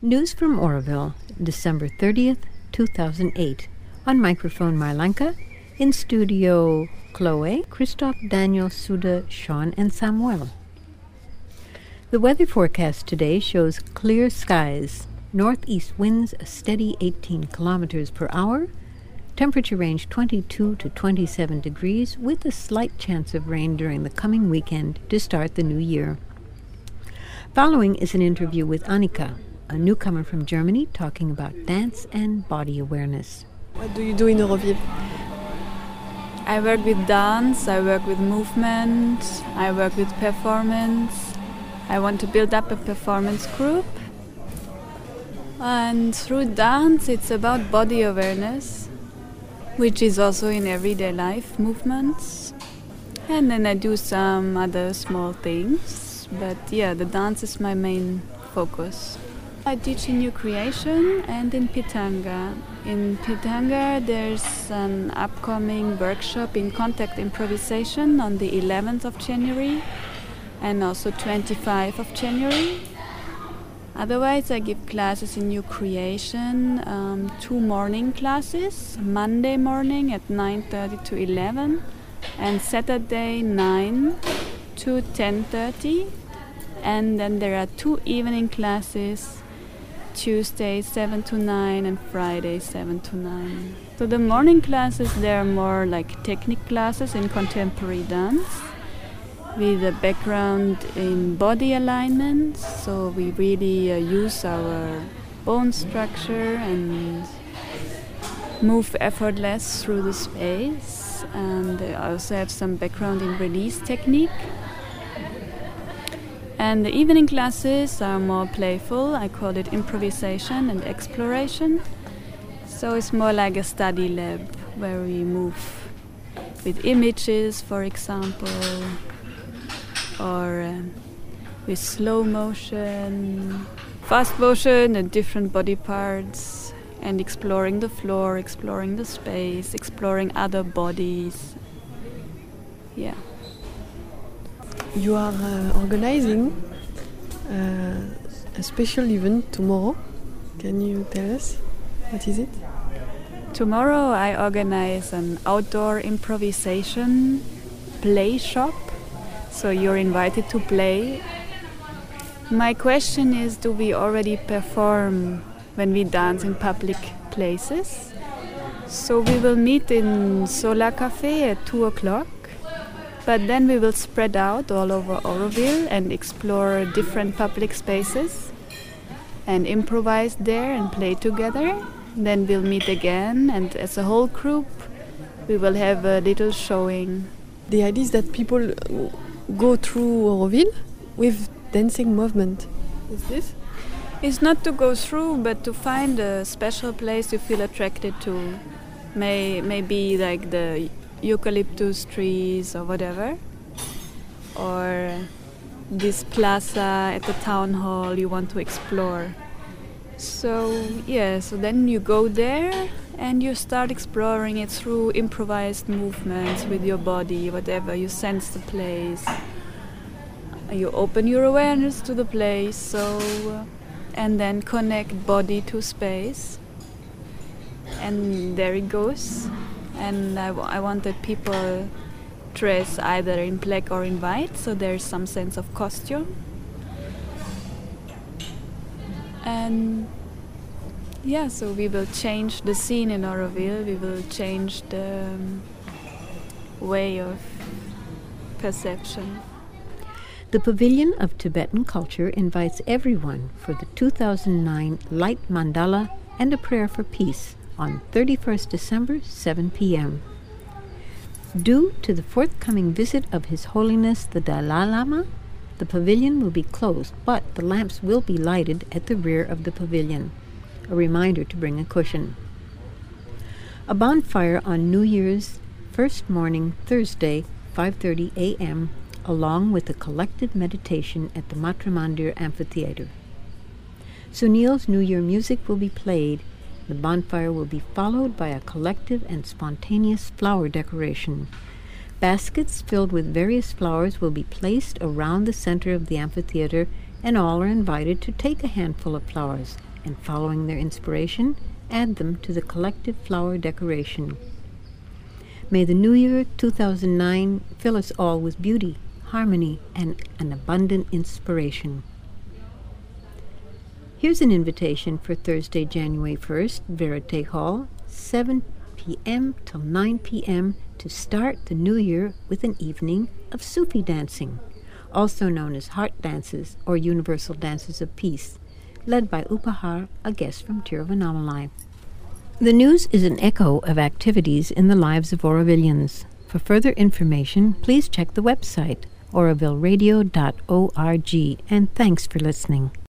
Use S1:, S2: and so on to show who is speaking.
S1: News from Oroville, December 30th, 2008. On microphone Marlanka, in studio Chloe, Christophe, Daniel, Suda, Sean, and Samuel. The weather forecast today shows clear skies, northeast winds a steady 18 kilometers per hour, temperature range 22 to 27 degrees with a slight chance of rain during the coming weekend to start the new year. Following is an interview with Annika, a newcomer from Germany, talking about dance and body awareness.
S2: What do you do in Oroville?
S3: I work with dance, I work with movement, I work with performance. I want to build up a performance group. And through dance, it's about body awareness, which is also in everyday life movements. And then I do some other small things. But yeah, the dance is my main focus. I teach in New Creation and in Pitanga. In Pitanga, there's an upcoming workshop in contact improvisation on the 11th of January and also 25th of January. Otherwise, I give classes in New Creation, 2 morning classes, Monday morning at 9:30 to 11 and Saturday 9 to 10:30. And then there are 2 evening classes, Tuesday 7 to 9 and Friday 7 to 9. So the morning classes, they're more like technique classes in contemporary dance with a background in body alignment. So we really use our bone structure and move effortless through the space. And I also have some background in release technique. And the evening classes are more playful. I call it improvisation and exploration. So it's more like a study lab where we move with images, for example, or with slow motion, fast motion and different body parts, and exploring the floor, exploring the space, exploring other bodies. Yeah.
S2: You are organizing a special event tomorrow. Can you tell us what is it?
S3: Tomorrow I organize an outdoor improvisation play shop. So you're invited to play. My question is, do we already perform when we dance in public places? So we will meet in Solar Cafe at 2 o'clock. But then we will spread out all over Oroville and explore different public spaces and improvise there and play together. Then we'll meet again, and as a whole group we will have a little showing.
S2: The idea is that people go through Oroville with dancing movement. Is this?
S3: It's not to go through, but to find a special place you feel attracted to. Maybe like the eucalyptus trees or whatever, or this plaza at the town hall you want to explore. So yeah, so then you go there and you start exploring it through improvised movements with your body, whatever, you sense the place, you open your awareness to the place, so and then connect body to space, and there it goes. And I want that people dress either in black or in white, so there's some sense of costume. And yeah, so we will change the scene in Oroville, we will change the way of perception.
S1: The Pavilion of Tibetan Culture invites everyone for the 2009 Light Mandala and a Prayer for Peace on 31st December, 7 p.m. Due to the forthcoming visit of His Holiness the Dalai Lama, the pavilion will be closed, but the lamps will be lighted at the rear of the pavilion. A reminder to bring a cushion. A bonfire on New Year's first morning, Thursday, 5:30 a.m., along with a collective meditation at the Matrimandir Amphitheater. Sunil's New Year music will be played. The bonfire will be followed by a collective and spontaneous flower decoration. Baskets filled with various flowers will be placed around the center of the amphitheater, and all are invited to take a handful of flowers and following their inspiration, add them to the collective flower decoration. May the New Year 2009 fill us all with beauty, harmony, and an abundant inspiration. Here's an invitation for Thursday, January 1st, Verite Hall, 7 p.m. till 9 p.m. to start the new year with an evening of Sufi dancing, also known as heart dances or universal dances of peace, led by Upahar, a guest from Tiruvannamalai. The news is an echo of activities in the lives of Aurovilians. For further information, please check the website, aurovilleradio.org, and thanks for listening.